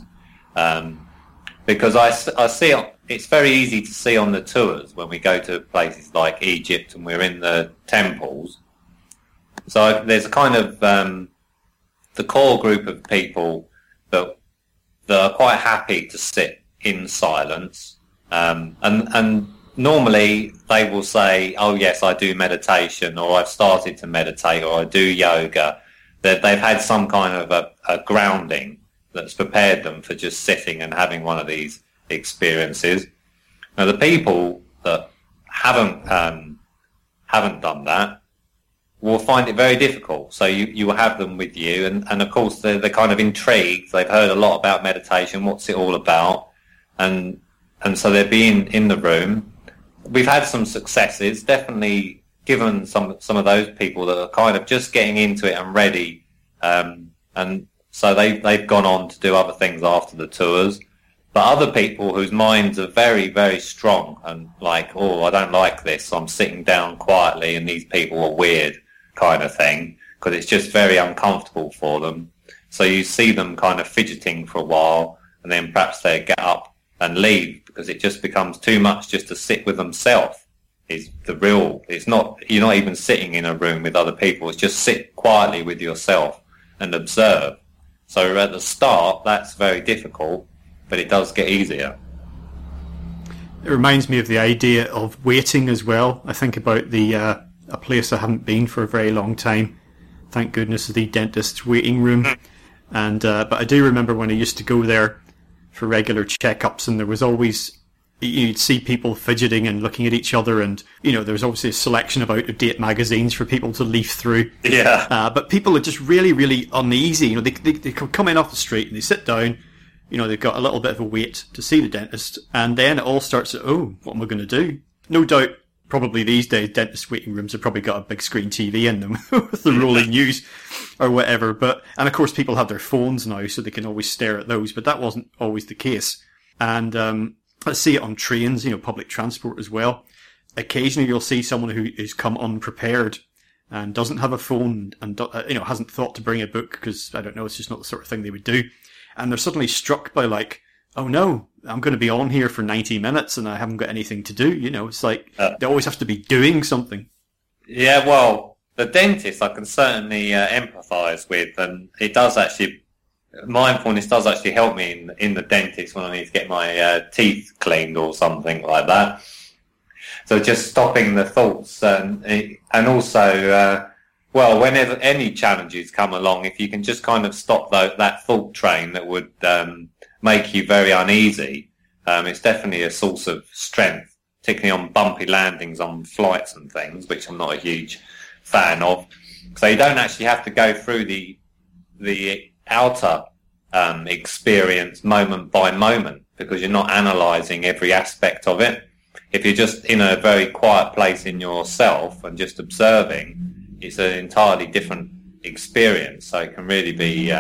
because I see it's very easy to see on the tours when we go to places like Egypt and we're in the temples. So there's a kind of the core group of people that are quite happy to sit in silence, and normally they will say, oh yes, I do meditation, or I've started to meditate, or I do yoga. They've had some kind of a grounding that's prepared them for just sitting and having one of these experiences. Now the people that haven't done that will find it very difficult. So you will have them with you, and of course they're kind of intrigued. They've heard a lot about meditation, what's it all about, and so they're being in the room. We've had some successes, definitely, given some of those people that are kind of just getting into it and ready, and so they've gone on to do other things after the tours. But other people whose minds are very, very strong and like, oh, I don't like this, so I'm sitting down quietly and these people are weird kind of thing, because it's just very uncomfortable for them. So you see them kind of fidgeting for a while, and then perhaps they get up and leave because it just becomes too much just to sit with themselves. It's not, you're not even sitting in a room with other people, it's just sit quietly with yourself and observe. So at the start, that's very difficult, but it does get easier. It reminds me of the idea of waiting as well. I think about a place I haven't been for a very long time. Thank goodness, the dentist's waiting room. And but I do remember when I used to go there for regular checkups, and there was always, you'd see people fidgeting and looking at each other, and there was obviously a selection of out-of-date magazines for people to leaf through. Yeah. But people are just really, really uneasy. They come in off the street and they sit down. They've got a little bit of a wait to see the dentist, and then it all starts at, oh, what am I going to do? No doubt, probably these days, dentist waiting rooms have probably got a big screen TV in them with the rolling news or whatever. And of course, people have their phones now, so they can always stare at those, but that wasn't always the case. And I see it on trains, public transport as well. Occasionally, you'll see someone who's come unprepared and doesn't have a phone and hasn't thought to bring a book because, I don't know, it's just not the sort of thing they would do. And they're suddenly struck by like, oh no, I'm going to be on here for 90 minutes and I haven't got anything to do. It's like they always have to be doing something. Yeah, well, the dentist I can certainly empathise with, and it does actually, mindfulness does actually help me in the dentist when I need to get my teeth cleaned or something like that. So just stopping the thoughts, and also, whenever any challenges come along, if you can just kind of stop that thought train that would make you very uneasy, it's definitely a source of strength, particularly on bumpy landings on flights and things, which I'm not a huge fan of. So you don't actually have to go through the outer experience moment by moment, because you're not analysing every aspect of it. If you're just in a very quiet place in yourself and just observing, it's an entirely different experience. So it can really be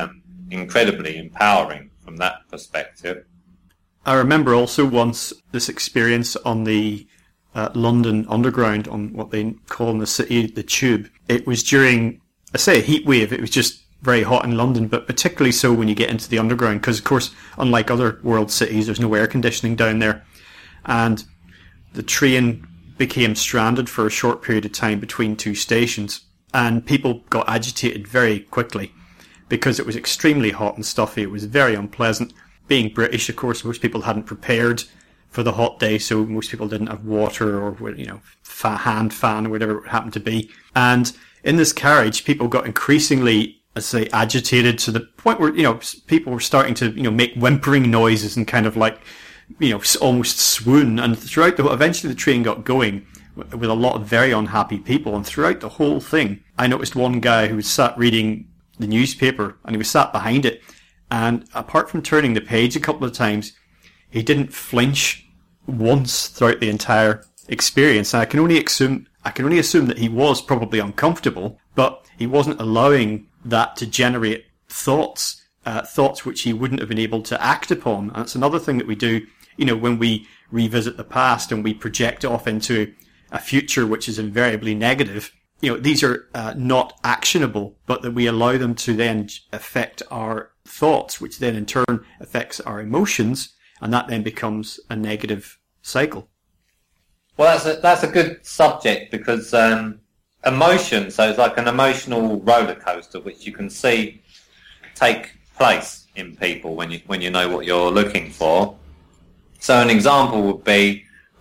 incredibly empowering from that perspective. I remember also once this experience on the London Underground, on what they call in the city the Tube. It was during, I say, a heat wave. It was just very hot in London, but particularly so when you get into the Underground, because of course, unlike other world cities, there's no air conditioning down there. And the train became stranded for a short period of time between two stations, and people got agitated very quickly because it was extremely hot and stuffy. It was very unpleasant. Being British, of course, most people hadn't prepared for the hot day, so most people didn't have water or, hand fan or whatever it happened to be. And in this carriage, people got increasingly, I say, agitated to the point where, people were starting to, make whimpering noises and kind of like, almost swoon. And eventually the train got going with a lot of very unhappy people. And throughout the whole thing, I noticed one guy who was sat reading the newspaper, and he was sat behind it. And apart from turning the page a couple of times, he didn't flinch once throughout the entire experience. And I can only assume that he was probably uncomfortable, but he wasn't allowing that to generate thoughts which he wouldn't have been able to act upon. And it's another thing that we do, when we revisit the past and we project off into a future which is invariably negative. These are not actionable, but that we allow them to then affect our thoughts, which then in turn affects our emotions, and that then becomes a negative cycle. Well, that's a good subject, because emotion, so it's like an emotional roller coaster, which you can see take place in people when you know what you're looking for. So an example would be,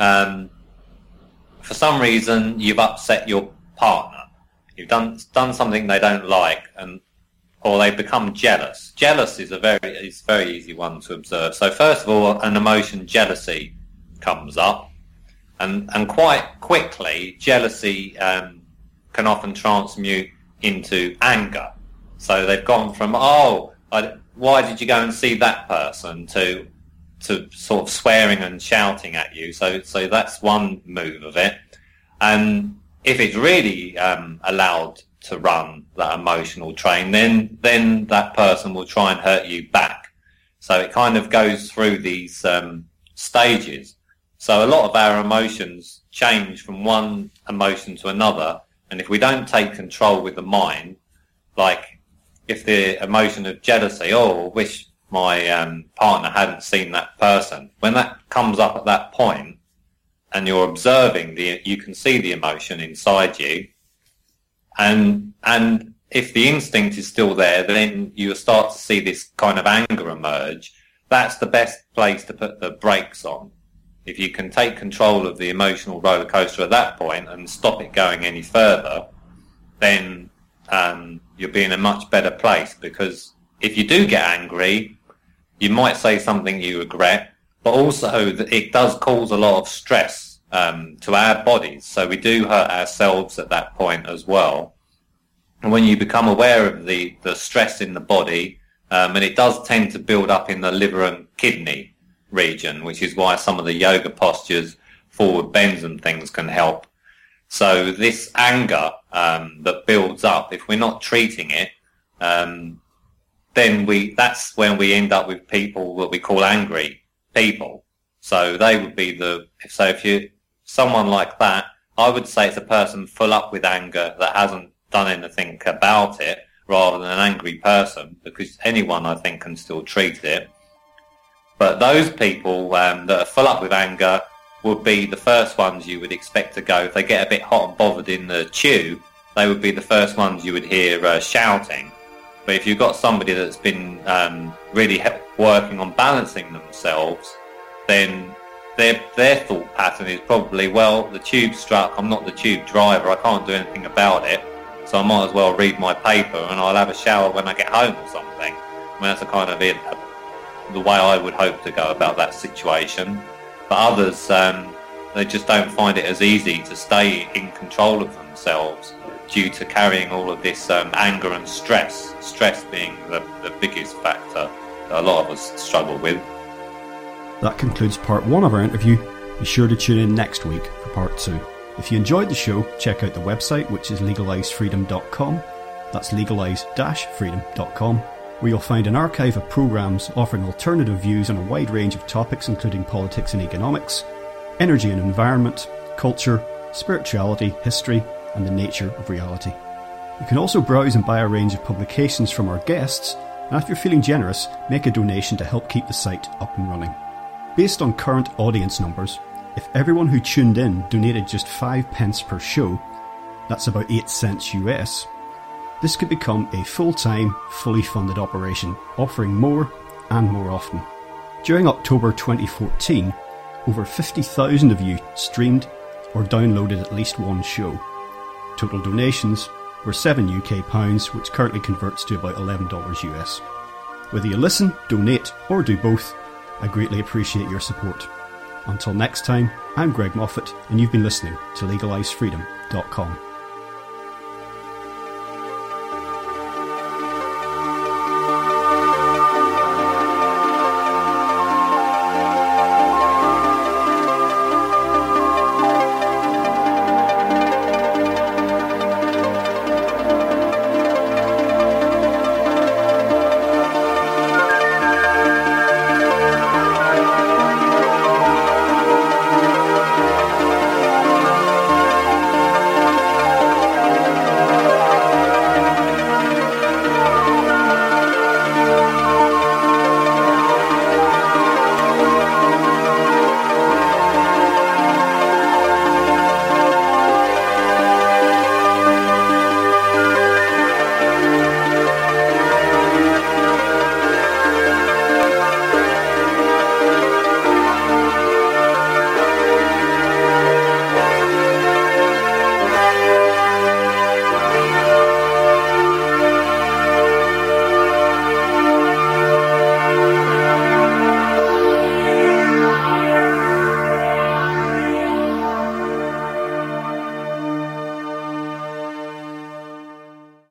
for some reason you've upset your partner. You've done something they don't like, or they become jealous. Jealous is a very easy one to observe. So first of all, an emotion, jealousy, comes up, and quite quickly, jealousy can often transmute into anger. So they've gone from, why did you go and see that person, to sort of swearing and shouting at you. So that's one move of it. And if it's really allowed to run that emotional train, then that person will try and hurt you back. So it kind of goes through these stages. So a lot of our emotions change from one emotion to another, and if we don't take control with the mind, like if the emotion of jealousy, I wish my partner hadn't seen that person, when that comes up at that point, and you're observing you can see the emotion inside you, and if the instinct is still there, then you start to see this kind of anger emerge. That's the best place to put the brakes on. If you can take control of the emotional roller coaster at that point and stop it going any further, then you'll be in a much better place, because if you do get angry, you might say something you regret, but also it does cause a lot of stress to our bodies. So we do hurt ourselves at that point as well. And when you become aware of the stress in the body, and it does tend to build up in the liver and kidney region, which is why some of the yoga postures, forward bends and things can help. So this anger that builds up, if we're not treating it, then that's when we end up with people that we call angry people. So they would be if you someone like that, I would say it's a person full up with anger that hasn't done anything about it, rather than an angry person, because anyone, I think, can still treat it. But those people that are full up with anger would be the first ones you would expect to go. If they get a bit hot and bothered in the tube, they would be the first ones you would hear shouting. But if you've got somebody that's been really working on balancing themselves, then their thought pattern is probably, well, the tube struck, I'm not the tube driver, I can't do anything about it, so I might as well read my paper and I'll have a shower when I get home or something. I mean, that's a kind of the way I would hope to go about that situation. But others, they just don't find it as easy to stay in control of themselves due to carrying all of this anger and stress being the biggest factor that a lot of us struggle with. That concludes part 1 of our interview. Be sure to tune in next week for part 2. If you enjoyed the show, check out the website, which is legalisefreedom.com. That's legalise-freedom.com. where you'll find an archive of programmes offering alternative views on a wide range of topics including politics and economics, energy and environment, culture, spirituality, history, and the nature of reality. You can also browse and buy a range of publications from our guests, and if you're feeling generous, make a donation to help keep the site up and running. Based on current audience numbers, if everyone who tuned in donated just 5 pence per show, that's about 8 cents US, this could become a full-time, fully funded operation, offering more and more often. During October 2014, over 50,000 of you streamed or downloaded at least one show. Total donations were £7 UK, which currently converts to about $11 US. Whether you listen, donate, or do both, I greatly appreciate your support. Until next time, I'm Greg Moffat, and you've been listening to LegalizeFreedom.com.